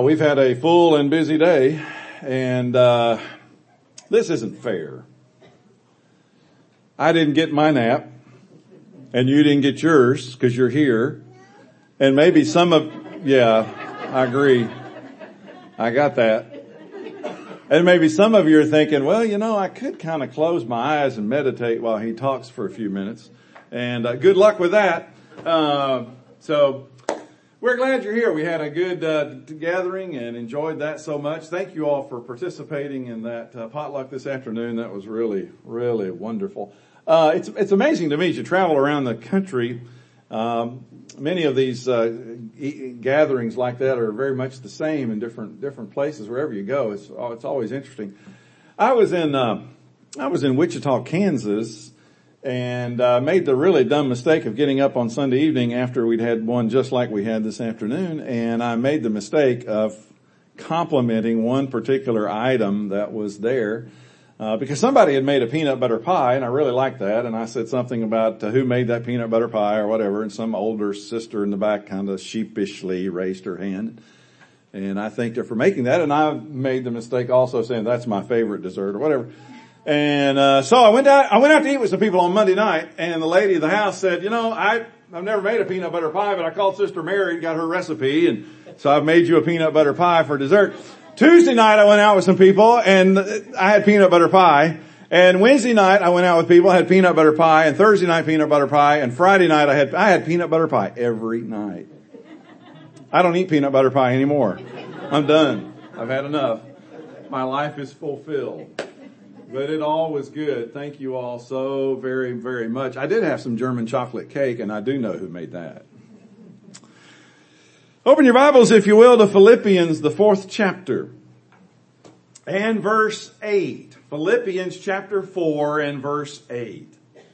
We've had a full and busy day, and this isn't fair. I didn't get my nap, and you didn't get yours because you're here. And maybe I agree. I got that. And maybe some of you are thinking, well, I could kind of close my eyes and meditate while he talks for a few minutes. And good luck with that. So we're glad you're here. We had a good gathering and enjoyed that so much. Thank you all for participating in that potluck this afternoon. That was really, really wonderful. It's amazing to me as you travel around the country. Many of these gatherings like that are very much the same in different places wherever you go. It's always interesting. I was in Wichita, Kansas, and made the really dumb mistake of getting up on Sunday evening after we'd had one just like we had this afternoon, and I made the mistake of complimenting one particular item that was there. Because somebody had made a peanut butter pie, and I really liked that, and I said something about who made that peanut butter pie or whatever, and some older sister in the back kind of sheepishly raised her hand. And I thanked her for making that, and I made the mistake also saying that's my favorite dessert or whatever. And so I went out to eat with some people on Monday night, and the lady of the house said, I've never made a peanut butter pie, but I called Sister Mary and got her recipe, and so I've made you a peanut butter pie for dessert. Tuesday night I went out with some people and I had peanut butter pie. And Wednesday night I went out with people, I had peanut butter pie, and Thursday night peanut butter pie, and Friday night I had peanut butter pie every night. I don't eat peanut butter pie anymore. I'm done. I've had enough. My life is fulfilled. But it all was good. Thank you all so very, very much. I did have some German chocolate cake, and I do know who made that. Open your Bibles, if you will, to Philippians, the 4th chapter, and verse 8. Philippians chapter 4 and verse 8.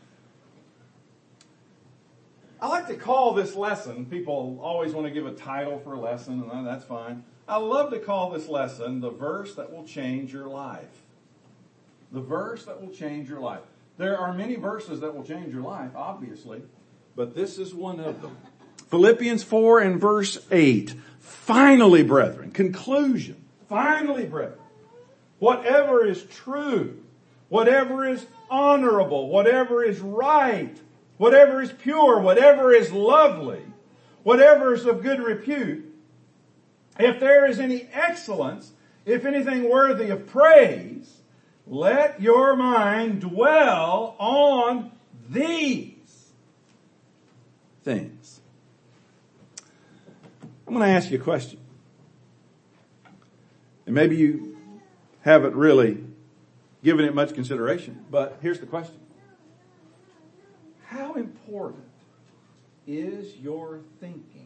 I like to call this lesson, people always want to give a title for a lesson, and that's fine. I love to call this lesson, the verse that will change your life. The verse that will change your life. There are many verses that will change your life, obviously, but this is one of them. Philippians 4 and verse 8. Finally, brethren, conclusion. Finally, brethren, whatever is true, whatever is honorable, whatever is right, whatever is pure, whatever is lovely, whatever is of good repute, if there is any excellence, if anything worthy of praise, let your mind dwell on these things. I'm going to ask you a question. And maybe you haven't really given it much consideration, but here's the question. How important is your thinking?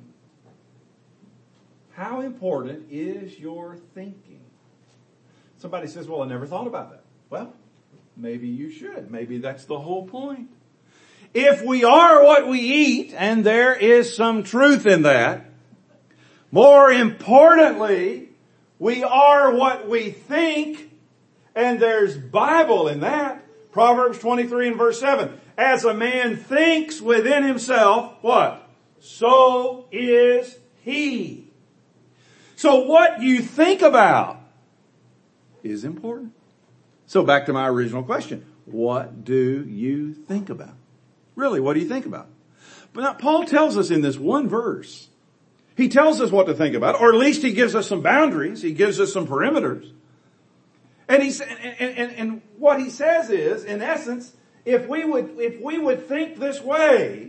How important is your thinking? Somebody says, well, I never thought about that. Well, maybe you should. Maybe that's the whole point. If we are what we eat, and there is some truth in that, more importantly, we are what we think, and there's Bible in that. Proverbs 23 and verse 7. As a man thinks within himself, what? So is he. So what you think about is important. So back to my original question. What do you think about? Really, what do you think about? But now Paul tells us in this one verse, he tells us what to think about, or at least he gives us some boundaries. He gives us some perimeters. And what he says is, in essence, if we would think this way,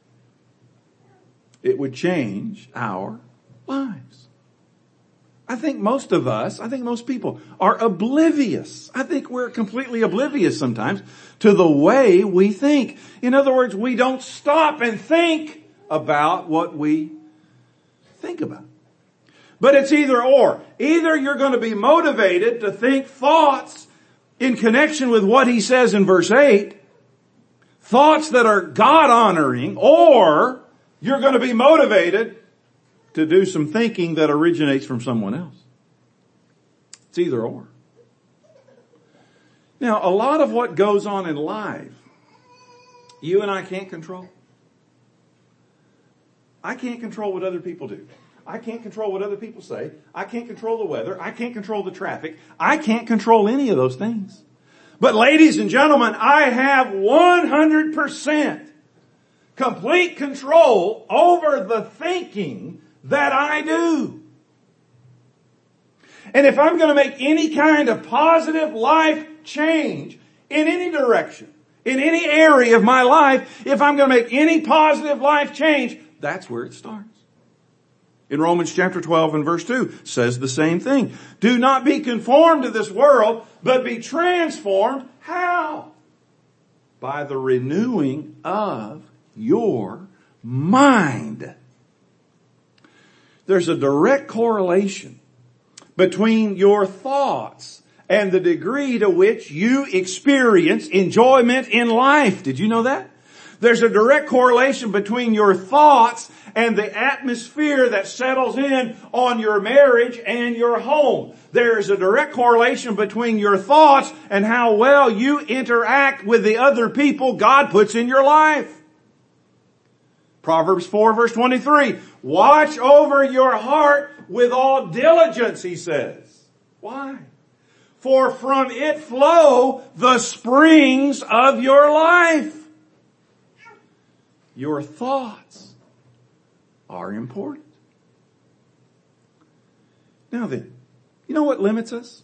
it would change our lives. I think most people are oblivious. I think we're completely oblivious sometimes to the way we think. In other words, we don't stop and think about what we think about. But it's either or. Either you're going to be motivated to think thoughts in connection with what he says in verse 8, thoughts that are God-honoring, or you're going to be motivated to do some thinking that originates from someone else. It's either or. Now, a lot of what goes on in life, you and I can't control. I can't control what other people do. I can't control what other people say. I can't control the weather. I can't control the traffic. I can't control any of those things. But ladies and gentlemen, I have 100% complete control over the thinking that I do. And if I'm going to make any kind of positive life change in any direction, in any area of my life, if I'm going to make any positive life change, that's where it starts. In Romans chapter 12 and verse 2 says the same thing. Do not be conformed to this world, but be transformed. How? By the renewing of your mind. There's a direct correlation between your thoughts and the degree to which you experience enjoyment in life. Did you know that? There's a direct correlation between your thoughts and the atmosphere that settles in on your marriage and your home. There is a direct correlation between your thoughts and how well you interact with the other people God puts in your life. Proverbs 4 verse 23. Watch over your heart with all diligence, he says. Why? For from it flow the springs of your life. Your thoughts are important. Now then, you know what limits us?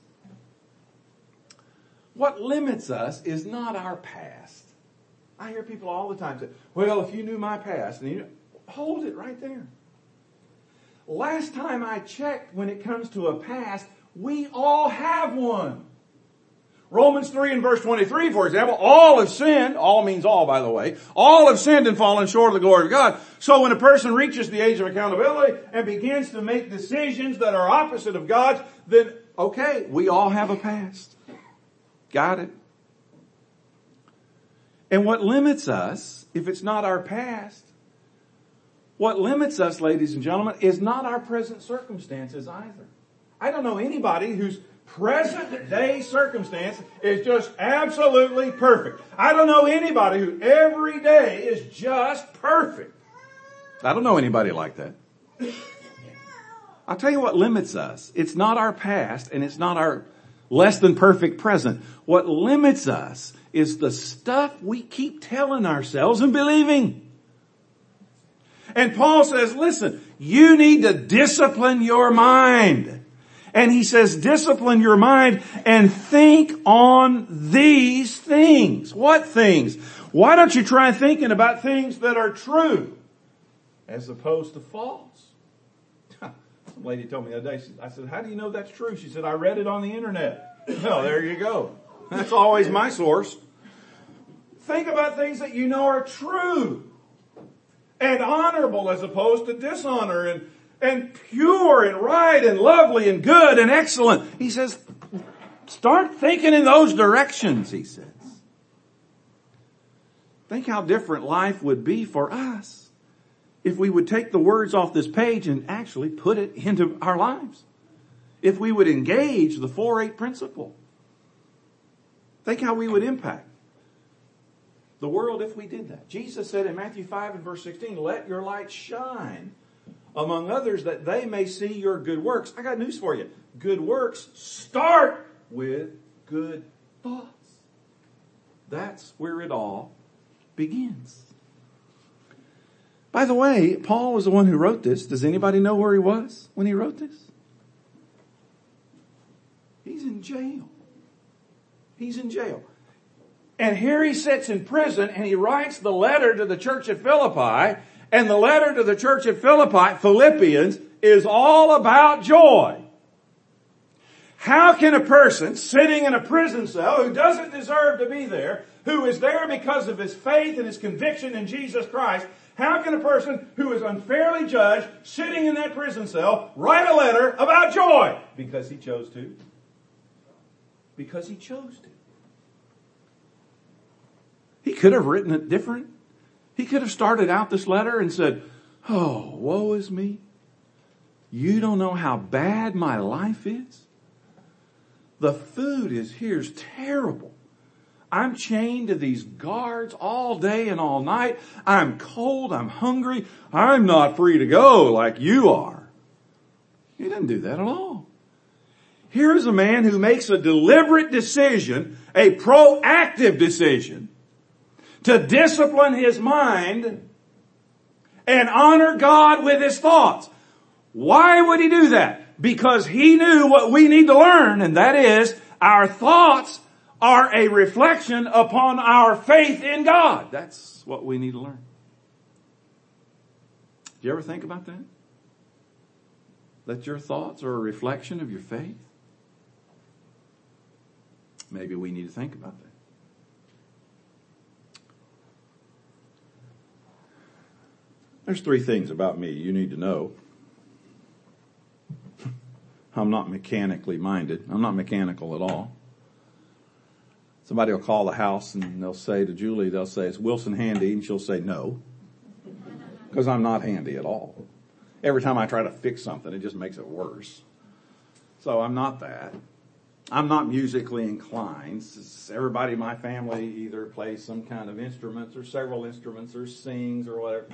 What limits us is not our past. I hear people all the time say, well, if you knew my past, and you hold it right there. Last time I checked, when it comes to a past, we all have one. Romans 3 and verse 23, for example, all have sinned. All means all, by the way. All have sinned and fallen short of the glory of God. So when a person reaches the age of accountability and begins to make decisions that are opposite of God's, then, okay, we all have a past. Got it? And what limits us, if it's not our past, what limits us, ladies and gentlemen, is not our present circumstances either. I don't know anybody whose present day circumstance is just absolutely perfect. I don't know anybody who every day is just perfect. I don't know anybody like that. I'll tell you what limits us. It's not our past and it's not our less than perfect present. What limits us is the stuff we keep telling ourselves and believing. And Paul says, listen, you need to discipline your mind. And he says, discipline your mind and think on these things. What things? Why don't you try thinking about things that are true as opposed to false? Some lady told me the other day, I said, how do you know that's true? She said, I read it on the internet. Well, there you go. That's always my source. Think about things that you know are true and honorable as opposed to dishonor and pure and right and lovely and good and excellent. He says, start thinking in those directions, he says. Think how different life would be for us if we would take the words off this page and actually put it into our lives. If we would engage the 4-8 principle. Think how we would impact the world if we did that. Jesus said in Matthew 5 and verse 16, let your light shine among others that they may see your good works. I got news for you. Good works start with good thoughts. That's where it all begins. By the way, Paul was the one who wrote this. Does anybody know where he was when he wrote this? He's in jail. He's in jail. And here he sits in prison and he writes the letter to the church at Philippi. And the letter to the church at Philippi, Philippians, is all about joy. How can a person sitting in a prison cell who doesn't deserve to be there, who is there because of his faith and his conviction in Jesus Christ, how can a person who is unfairly judged sitting in that prison cell write a letter about joy? Because he chose to. Because he chose to. He could have written it different. He could have started out this letter and said, oh, woe is me. You don't know how bad my life is. The food here's terrible. I'm chained to these guards all day and all night. I'm cold. I'm hungry. I'm not free to go like you are. He didn't do that at all. Here is a man who makes a deliberate decision, a proactive decision, to discipline his mind and honor God with his thoughts. Why would he do that? Because he knew what we need to learn, and that is our thoughts are a reflection upon our faith in God. That's what we need to learn. Do you ever think about that? That your thoughts are a reflection of your faith? Maybe we need to think about that. There's 3 things about me you need to know. I'm not mechanically minded. I'm not mechanical at all. Somebody will call the house and they'll say to Julie, they'll say, "Is Wilson handy?" And she'll say no. Because I'm not handy at all. Every time I try to fix something, it just makes it worse. So I'm not that. I'm not musically inclined. Everybody in my family either plays some kind of instruments or several instruments or sings or whatever.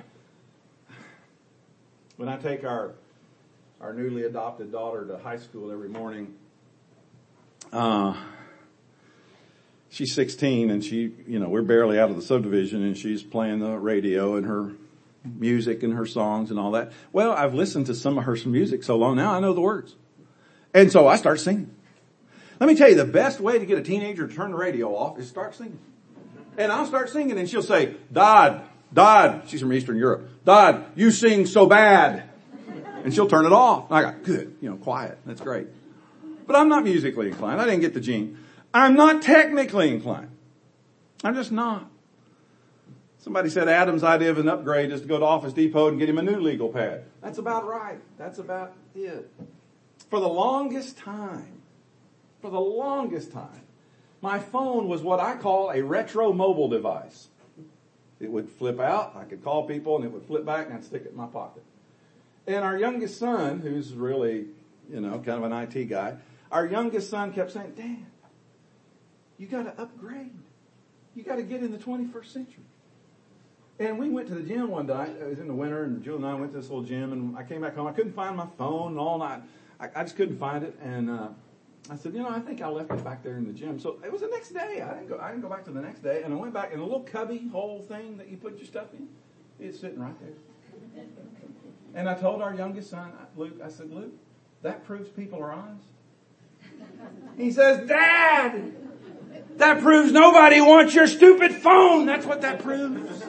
When I take our newly adopted daughter to high school every morning, she's 16 and we're barely out of the subdivision and she's playing the radio and her music and her songs and all that. Well, I've listened to some of her music so long now I know the words. And so I start singing. Let me tell you, the best way to get a teenager to turn the radio off is start singing. And I'll start singing and she'll say, Dad, she's from Eastern Europe. Dad, you sing so bad. And she'll turn it off. And I got, good, quiet. That's great. But I'm not musically inclined. I didn't get the gene. I'm not technically inclined. I'm just not. Somebody said Adam's idea of an upgrade is to go to Office Depot and get him a new legal pad. That's about right. That's about it. For the longest time, my phone was what I call a retro mobile device. It would flip out, I could call people, and it would flip back, and I'd stick it in my pocket. And our youngest son, who's really, kind of an IT guy, our youngest son kept saying, "Dad, you got to upgrade. You got to get in the 21st century." And we went to the gym one night. It was in the winter, and Julie and I went to this little gym, and I came back home. I couldn't find my phone all night. I just couldn't find it, and I said, I think I left it back there in the gym. So it was the next day. I didn't go back to the next day, and I went back, and a little cubby hole thing that you put your stuff in, it's sitting right there. And I told our youngest son, Luke, I said, "Luke, that proves people are honest." He says, "Dad, that proves nobody wants your stupid phone. That's what that proves."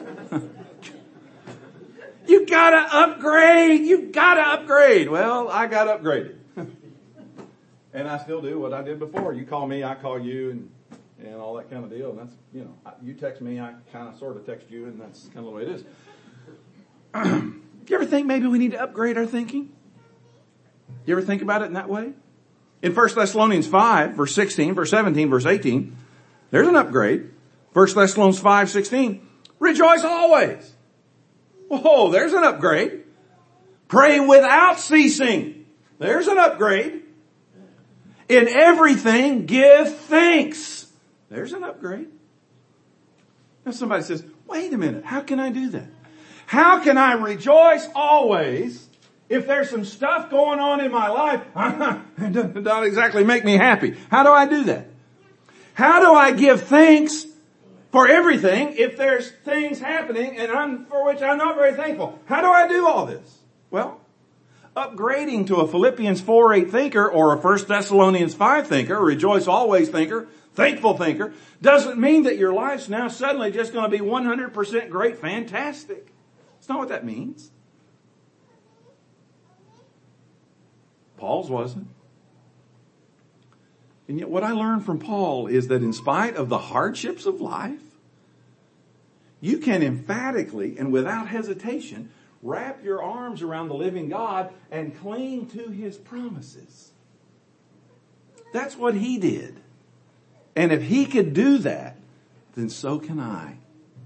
You gotta upgrade. Well, I got upgraded. And I still do what I did before. You call me, I call you, and all that kind of deal. And that's, you text me, I kind of sort of text you, and that's kind of the way it is. You ever think maybe we need to upgrade our thinking? You ever think about it in that way? In 1 Thessalonians 5, verse 16, verse 17, verse 18, there's an upgrade. 1 Thessalonians 5:16, rejoice always. Whoa, there's an upgrade. Pray without ceasing. There's an upgrade. In everything, give thanks. There's an upgrade. Now somebody says, wait a minute, how can I do that? How can I rejoice always if there's some stuff going on in my life that don't exactly make me happy? How do I do that? How do I give thanks for everything if there's things happening for which I'm not very thankful? How do I do all this? Well, upgrading to a Philippians 4:8 thinker or a 1 Thessalonians 5 thinker, a rejoice always thinker, thankful thinker, doesn't mean that your life's now suddenly just going to be 100% great, fantastic. That's not what that means. Paul's wasn't. And yet what I learned from Paul is that in spite of the hardships of life, you can emphatically and without hesitation wrap your arms around the living God and cling to His promises. That's what he did. And if he could do that, then so can I.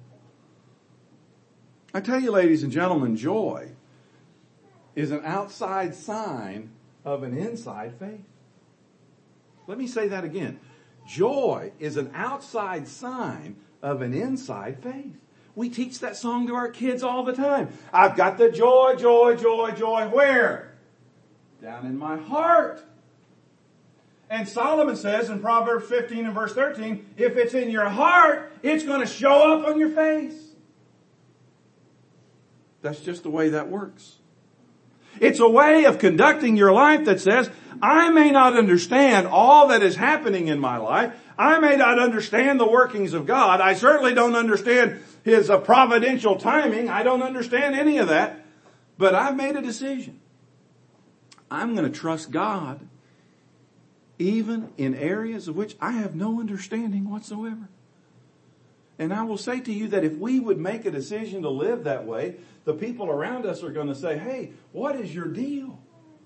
I tell you, ladies and gentlemen, joy is an outside sign of an inside faith. Let me say that again. Joy is an outside sign of an inside faith. We teach that song to our kids all the time. I've got the joy, joy, joy, joy. Where? Down in my heart. And Solomon says in Proverbs 15 and verse 13, if it's in your heart, it's going to show up on your face. That's just the way that works. It's a way of conducting your life that says, I may not understand all that is happening in my life. I may not understand the workings of God. I certainly don't understand His providential timing. I don't understand any of that. But I've made a decision. I'm going to trust God even in areas of which I have no understanding whatsoever. And I will say to you that if we would make a decision to live that way, the people around us are going to say, hey, what is your deal?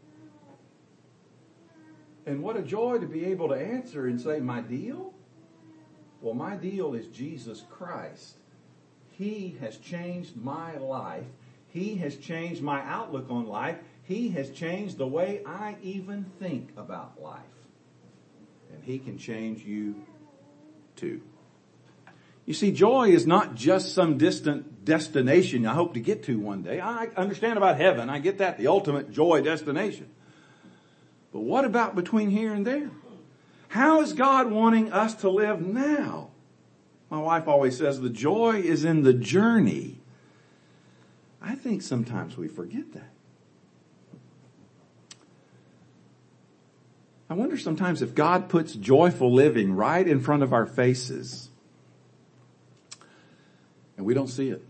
And what a joy to be able to answer and say, my deal? Well, my deal is Jesus Christ. He has changed my life. He has changed my outlook on life. He has changed the way I even think about life. And He can change you too. You see, joy is not just some distant destination I hope to get to one day. I understand about heaven. I get that, the ultimate joy destination. But what about between here and there? How is God wanting us to live now? My wife always says the joy is in the journey. I think sometimes we forget that. I wonder sometimes if God puts joyful living right in front of our faces and we don't see it.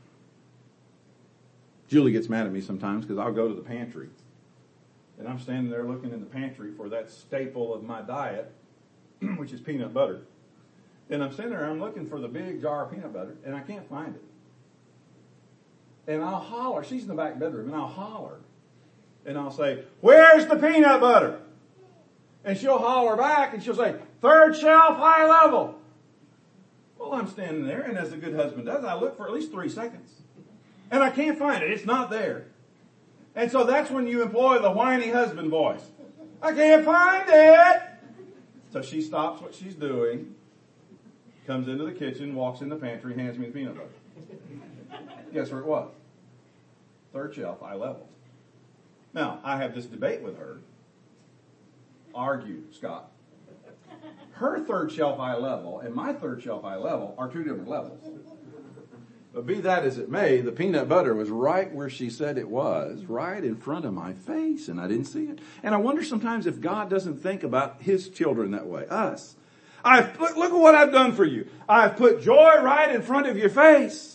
Julie gets mad at me sometimes because I'll go to the pantry and I'm standing there looking in the pantry for that staple of my diet, which is peanut butter. And I'm sitting there, I'm looking for the big jar of peanut butter and I can't find it. And I'll holler, she's in the back bedroom, and I'll holler. And I'll say, where's the peanut butter? And she'll holler back and she'll say, third shelf, high level. Well, I'm standing there, and as a good husband does, I look for at least 3 seconds. And I can't find it. It's not there. And so that's when you employ the whiny husband voice. I can't find it. So she stops what she's doing, comes into the kitchen, walks in the pantry, hands me the peanut butter. Guess where it was? Third shelf, eye level. Now, I have this debate with her. Argue, Scott. Her third shelf eye level and my third shelf eye level are 2 different levels. But be that as it may, the peanut butter was right where she said it was, right in front of my face, and I didn't see it. And I wonder sometimes if God doesn't think about His children that way, us. Look at what I've done for you. I've put joy right in front of your face.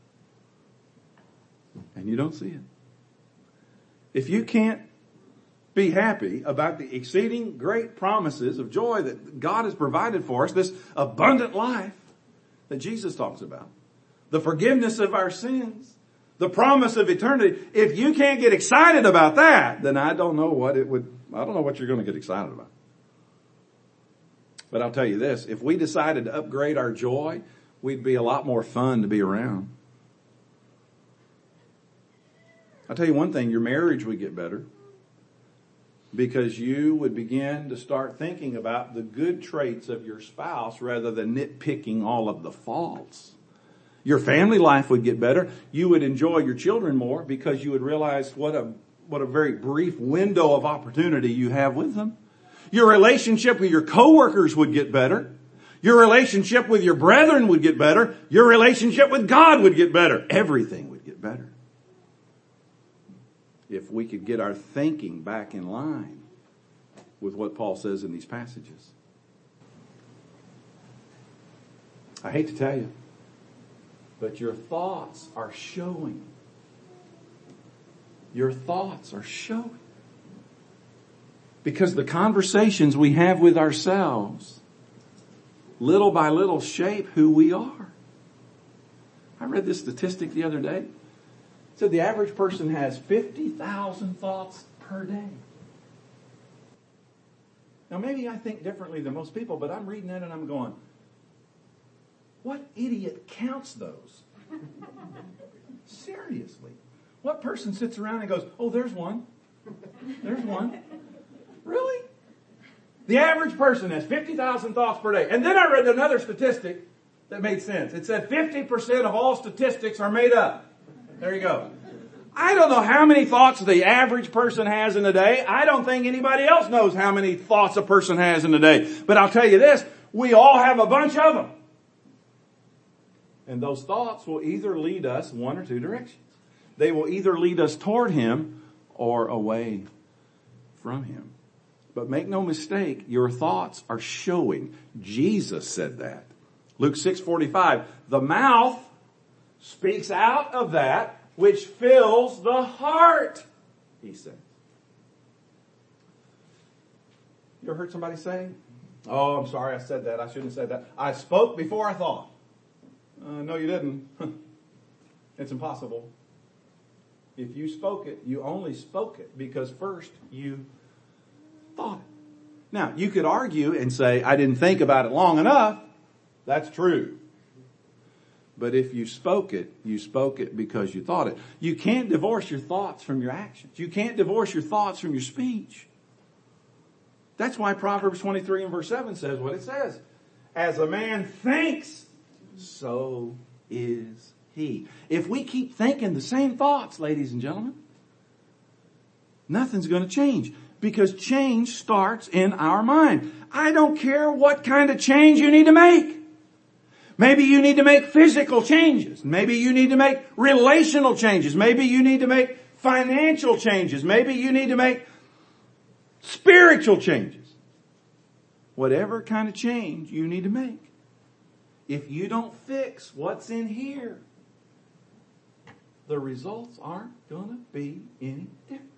And you don't see it. If you can't be happy about the exceeding great promises of joy that God has provided for us, this abundant life that Jesus talks about, the forgiveness of our sins, the promise of eternity, if you can't get excited about that, then I don't know what you're going to get excited about. But I'll tell you this, if we decided to upgrade our joy, we'd be a lot more fun to be around. I'll tell you one thing, your marriage would get better because you would begin to start thinking about the good traits of your spouse rather than nitpicking all of the faults. Your family life would get better. You would enjoy your children more because you would realize what a very brief window of opportunity you have with them. Your relationship with your coworkers would get better. Your relationship with your brethren would get better. Your relationship with God would get better. Everything would get better. If we could get our thinking back in line with what Paul says in these passages. I hate to tell you, but your thoughts are showing. Your thoughts are showing. Because the conversations we have with ourselves, little by little, shape who we are. I read this statistic the other day. It said the average person has 50,000 thoughts per day. Now maybe I think differently than most people, but I'm reading that and I'm going, what idiot counts those? Seriously. What person sits around and goes, oh, there's one. There's one. Really? The average person has 50,000 thoughts per day. And then I read another statistic that made sense. It said 50% of all statistics are made up. There you go. I don't know how many thoughts the average person has in a day. I don't think anybody else knows how many thoughts a person has in a day. But I'll tell you this, we all have a bunch of them. And those thoughts will either lead us one or two directions. They will either lead us toward Him or away from Him. But make no mistake, your thoughts are showing. Jesus said that. Luke 6:45, the mouth speaks out of that which fills the heart, He said. You ever heard somebody say, oh, I'm sorry I said that. I shouldn't have said that. I spoke before I thought. No, you didn't. It's impossible. If you spoke it, you only spoke it because first you thought it. Now, you could argue and say, I didn't think about it long enough. That's true. But if you spoke it because you thought it. You can't divorce your thoughts from your actions. You can't divorce your thoughts from your speech. That's why Proverbs 23 and verse 7 says what it says. As a man thinks, so is he. If we keep thinking the same thoughts, ladies and gentlemen, nothing's going to change. Because change starts in our mind. I don't care what kind of change you need to make. Maybe you need to make physical changes. Maybe you need to make relational changes. Maybe you need to make financial changes. Maybe you need to make spiritual changes. Whatever kind of change you need to make. If you don't fix what's in here, the results aren't going to be any different.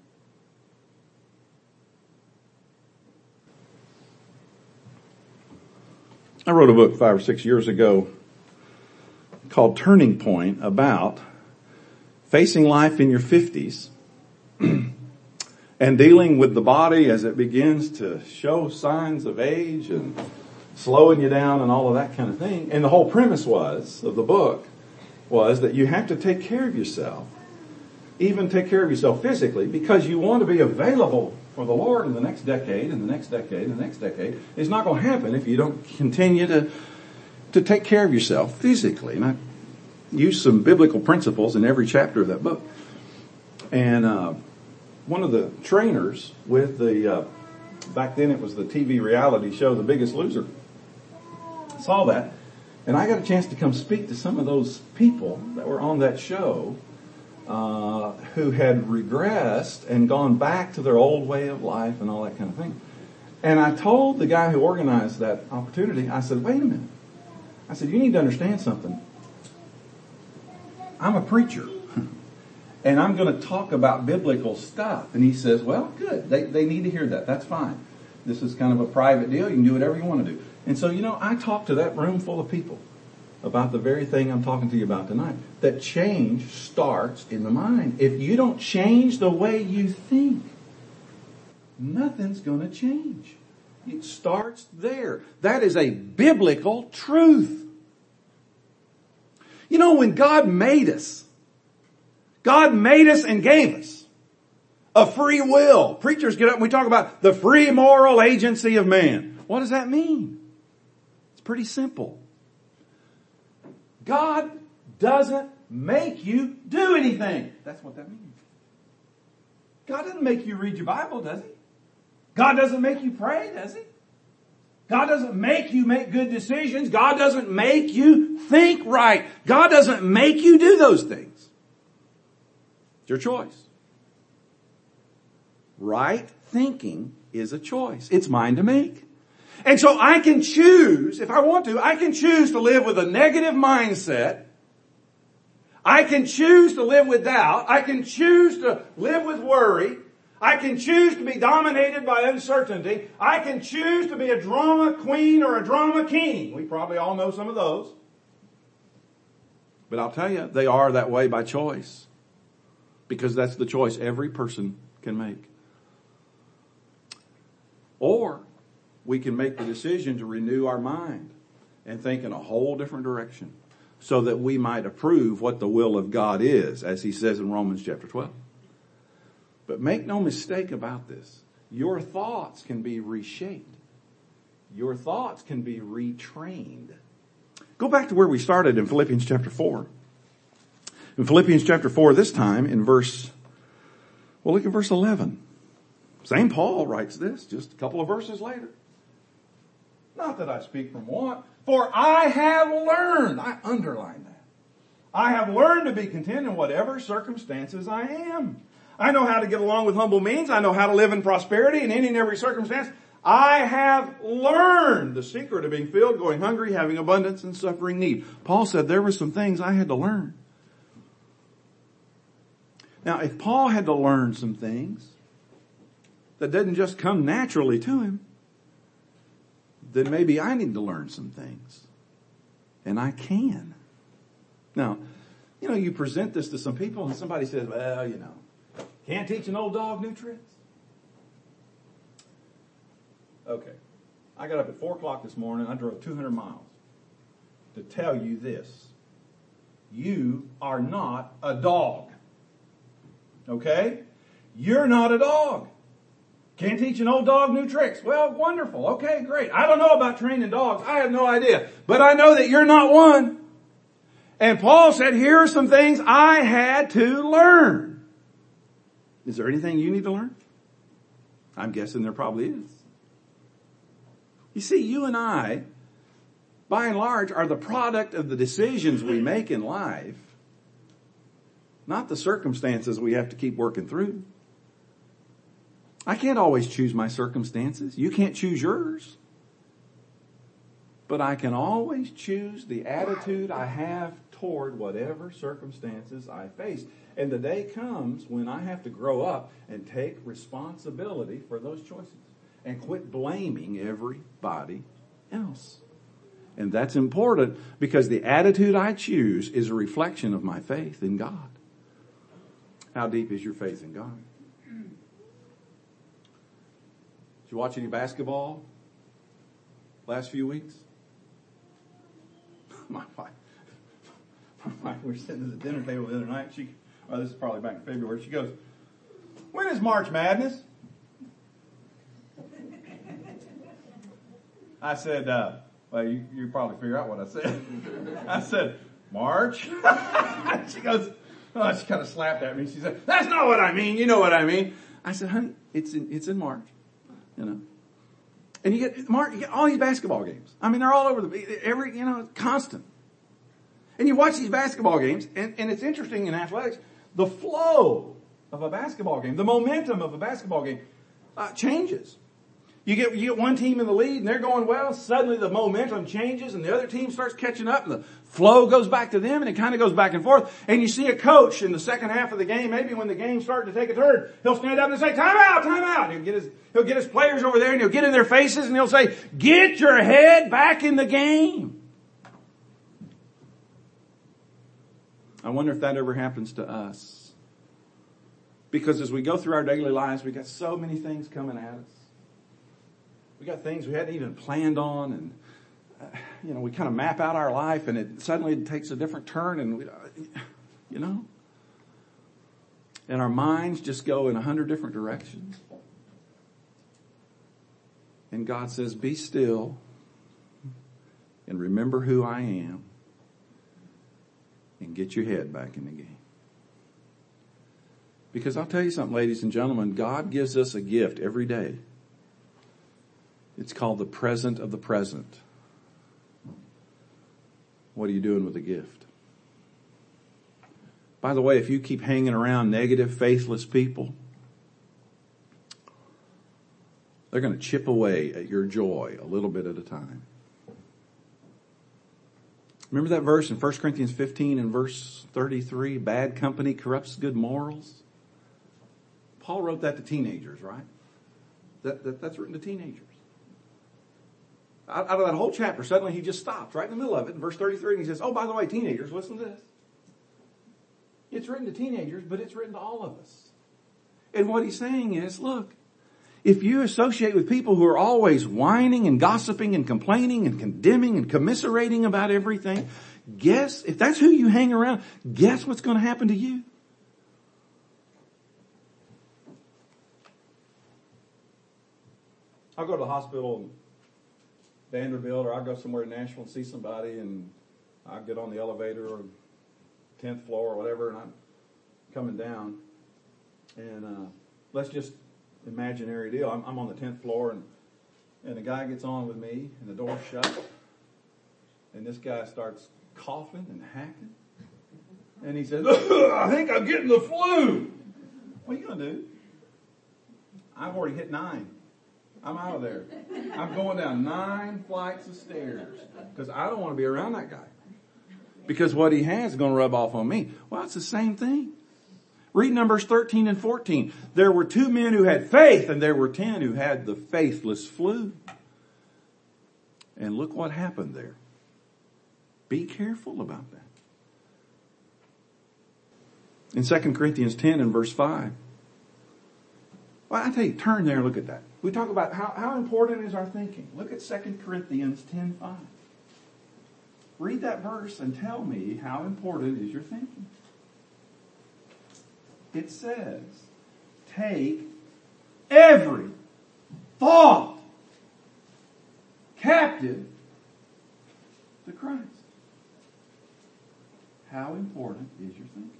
I wrote a book 5 or 6 years ago called Turning Point about facing life in your 50s and dealing with the body as it begins to show signs of age and slowing you down and all of that kind of thing. And the whole premise of the book was that you have to take care of yourself, even take care of yourself physically, because you want to be available for the Lord in the next decade, and the next decade, and the next decade. It's not going to happen if you don't continue to take care of yourself physically. And I use some biblical principles in every chapter of that book. And one of the trainers with the, back then it was the TV reality show, The Biggest Loser, saw that. And I got a chance to come speak to some of those people that were on that show who had regressed and gone back to their old way of life and all that kind of thing. And I told the guy who organized that opportunity, I said, wait a minute. I said, you need to understand something. I'm a preacher. And I'm going to talk about biblical stuff. And he says, well, good. They need to hear that. That's fine. This is kind of a private deal. You can do whatever you want to do. And so, I talked to that room full of people about the very thing I'm talking to you about tonight. That change starts in the mind. If you don't change the way you think, nothing's going to change. It starts there. That is a biblical truth. When God made us and gave us a free will. Preachers get up and we talk about the free moral agency of man. What does that mean? It's pretty simple. God doesn't make you do anything. That's what that means. God doesn't make you read your Bible, does He? God doesn't make you pray, does He? God doesn't make you make good decisions. God doesn't make you think right. God doesn't make you do those things. It's your choice. Right thinking is a choice. It's mine to make. And so I can choose, if I want to, I can choose to live with a negative mindset. I can choose to live with doubt. I can choose to live with worry. I can choose to be dominated by uncertainty. I can choose to be a drama queen or a drama king. We probably all know some of those. But I'll tell you, they are that way by choice. Because that's the choice every person can make. Or we can make the decision to renew our mind and think in a whole different direction so that we might approve what the will of God is, as He says in Romans chapter 12. But make no mistake about this. Your thoughts can be reshaped. Your thoughts can be retrained. Go back to where we started in Philippians chapter 4. In Philippians chapter 4, this time in look at verse 11. Same Paul writes this just a couple of verses later. Not that I speak from want, for I have learned. I underline that. I have learned to be content in whatever circumstances I am. I know how to get along with humble means. I know how to live in prosperity in any and every circumstance. I have learned the secret of being filled, going hungry, having abundance, and suffering need. Paul said there were some things I had to learn. Now, if Paul had to learn some things that didn't just come naturally to him, then maybe I need to learn some things. And I can. Now, you present this to some people and somebody says, well, can't teach an old dog new tricks. Okay. I got up at 4 o'clock this morning. I drove 200 miles to tell you this. You are not a dog. Okay? You're not a dog. Can't teach an old dog new tricks. Well, wonderful. Okay, great. I don't know about training dogs. I have no idea. But I know that you're not one. And Paul said, here are some things I had to learn. Is there anything you need to learn? I'm guessing there probably is. You see, you and I, by and large, are the product of the decisions we make in life, not the circumstances we have to keep working through. I can't always choose my circumstances. You can't choose yours. But I can always choose the attitude I have toward whatever circumstances I face. And the day comes when I have to grow up and take responsibility for those choices and quit blaming everybody else. And that's important because the attitude I choose is a reflection of my faith in God. How deep is your faith in God? Did you watch any basketball last few weeks? My wife, we were sitting at the dinner table the other night. This is probably back in February. She goes, when is March Madness? I said, well, you probably figure out what I said. I said, March? She goes, she kind of slapped at me. She said, that's not what I mean. You know what I mean. I said, honey, it's in March. And you get all these basketball games. I mean, they're all over constant. And you watch these basketball games, and it's interesting in athletics, the flow of a basketball game, the momentum of a basketball game, changes. You get one team in the lead and they're going well, suddenly the momentum changes and the other team starts catching up and the flow goes back to them and it kind of goes back and forth. And you see a coach in the second half of the game, maybe when the game's starting to take a turn, he'll stand up and say, time out, time out. And he'll get his players over there and he'll get in their faces and he'll say, get your head back in the game. I wonder if that ever happens to us. Because as we go through our daily lives, we got so many things coming at us. We got things we hadn't even planned on, and we kind of map out our life, and it suddenly takes a different turn, and and our minds just go in 100 different directions. And God says, "Be still, and remember who I am, and get your head back in the game." Because I'll tell you something, ladies and gentlemen, God gives us a gift every day. It's called the present of the present. What are you doing with the gift? By the way, if you keep hanging around negative, faithless people, they're going to chip away at your joy a little bit at a time. Remember that verse in 1 Corinthians 15 and verse 33, bad company corrupts good morals? Paul wrote that to teenagers, right? That's written to teenagers. Out of that whole chapter, suddenly he just stops right in the middle of it in verse 33 and he says, oh, by the way, teenagers, listen to this. It's written to teenagers, but it's written to all of us. And what he's saying is, look, if you associate with people who are always whining and gossiping and complaining and condemning and commiserating about everything, if that's who you hang around, guess what's going to happen to you? I'll go to the hospital Vanderbilt, or I'll go somewhere in Nashville and see somebody, and I'll get on the elevator, or 10th floor or whatever, and I'm coming down. And let's just imaginary deal. I'm on the 10th floor, and the guy gets on with me, and the door's shut. And this guy starts coughing and hacking. And he says, I think I'm getting the flu. What are you going to do? I've already hit 9. I'm out of there. I'm going down 9 flights of stairs because I don't want to be around that guy. Because what he has is going to rub off on me. Well, it's the same thing. Read Numbers 13 and 14. There were 2 men who had faith, and there were 10 who had the faithless flu. And look what happened there. Be careful about that. In 2 Corinthians 10 and verse 5. Well, I tell you, turn there and look at that. We talk about how important is our thinking. Look at 2 Corinthians 10:5. Read that verse and tell me how important is your thinking. It says, take every thought captive to Christ. How important is your thinking?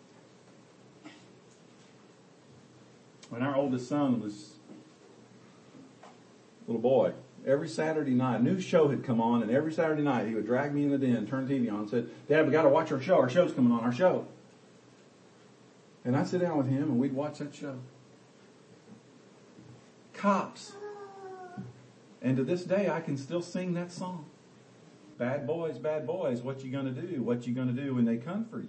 When our oldest son was a little boy, every Saturday night, a new show had come on, and every Saturday night he would drag me in the den, turn the TV on, and said, Dad, we got to watch our show. Our show's coming on, our show. And I'd sit down with him, and we'd watch that show. Cops. And to this day, I can still sing that song. Bad boys, what you gonna do? What you gonna do when they come for you?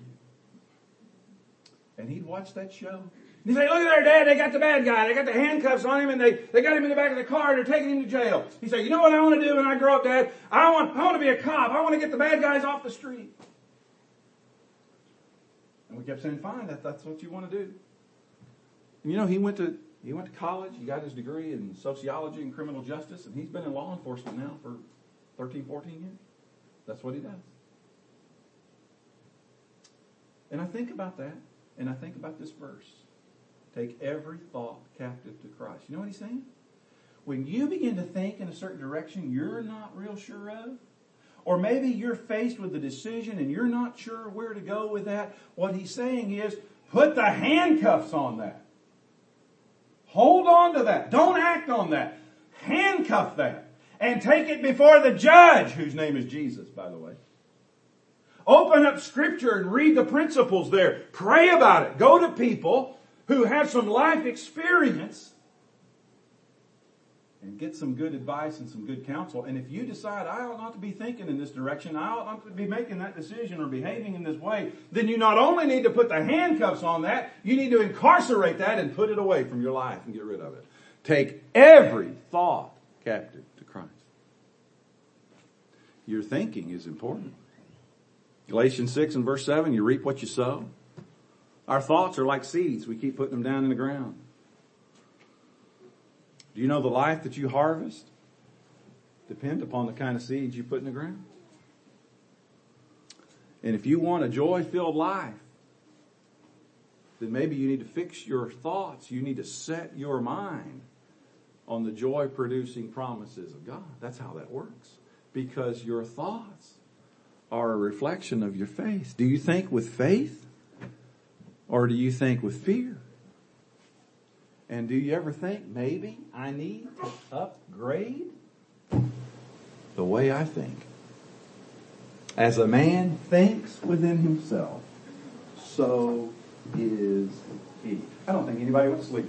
And he'd watch that show. And he'd say, look at there, Dad, they got the bad guy. They got the handcuffs on him, and they got him in the back of the car, and they're taking him to jail. He'd say, you know what I want to do when I grow up, Dad? I want to be a cop. I want to get the bad guys off the street. And we kept saying, fine, that's what you want to do. And you know, he went to college. He got his degree in sociology and criminal justice, and he's been in law enforcement now for 13, 14 years. That's what he does. And I think about that, and I think about this verse. Take every thought captive to Christ. You know what he's saying? When you begin to think in a certain direction you're not real sure of, or maybe you're faced with a decision and you're not sure where to go with that, what he's saying is, put the handcuffs on that. Hold on to that. Don't act on that. Handcuff that. And take it before the judge, whose name is Jesus, by the way. Open up Scripture and read the principles there. Pray about it. Go to people who have some life experience and get some good advice and some good counsel. And if you decide, I ought not to be thinking in this direction, I ought not to be making that decision or behaving in this way, then you not only need to put the handcuffs on that, you need to incarcerate that and put it away from your life and get rid of it. Take every thought captive to Christ. Your thinking is important. Galatians 6 and verse 7, you reap what you sow. Our thoughts are like seeds. We keep putting them down in the ground. Do you know the life that you harvest depends upon the kind of seeds you put in the ground? And if you want a joy-filled life, then maybe you need to fix your thoughts. You need to set your mind on the joy-producing promises of God. That's how that works. Because your thoughts are a reflection of your faith. Do you think with faith? Or do you think with fear? And do you ever think, maybe I need to upgrade the way I think? As a man thinks within himself, so is he. I don't think anybody went to sleep.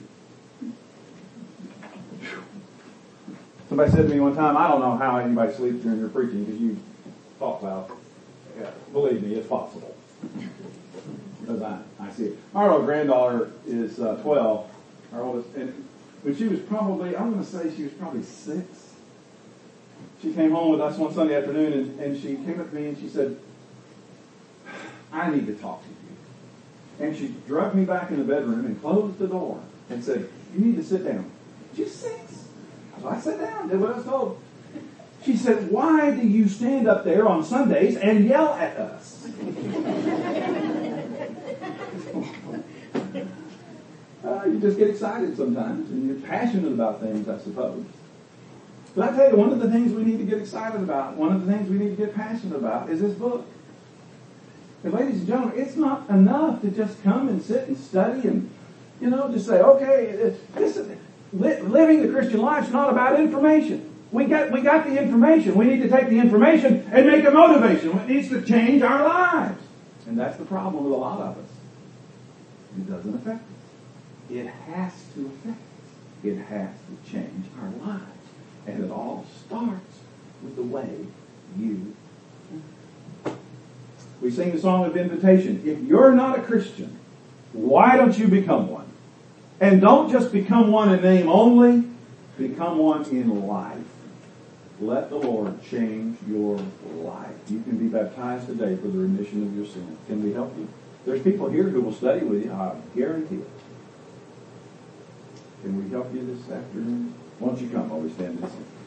Somebody said to me one time, I don't know how anybody sleeps during your preaching because you talk loud. Yeah, believe me, it's possible. Because I see it. Our old granddaughter is 12. Our oldest, and when she was probably, I'm going to say she was probably 6. She came home with us one Sunday afternoon, and she came up to me and she said, I need to talk to you. And she dragged me back in the bedroom and closed the door and said, you need to sit down. She's 6. So I sat down, did what I was told. She said, why do you stand up there on Sundays and yell at us? You just get excited sometimes, and you're passionate about things, I suppose. But I tell you, one of the things we need to get excited about, one of the things we need to get passionate about is this book. And ladies and gentlemen, it's not enough to just come and sit and study and, just say, okay, living the Christian life is not about information. We got the information. We need to take the information and make a motivation. It needs to change our lives. And that's the problem with a lot of us. It doesn't affect us. It has to affect us. It has to change our lives. And it all starts with the way you think. We sing the song of invitation. If you're not a Christian, why don't you become one? And don't just become one in name only. Become one in life. Let the Lord change your life. You can be baptized today for the remission of your sins. Can we help you? There's people here who will study with you. I guarantee it. Can we help you this afternoon? Why don't you come while we stand this?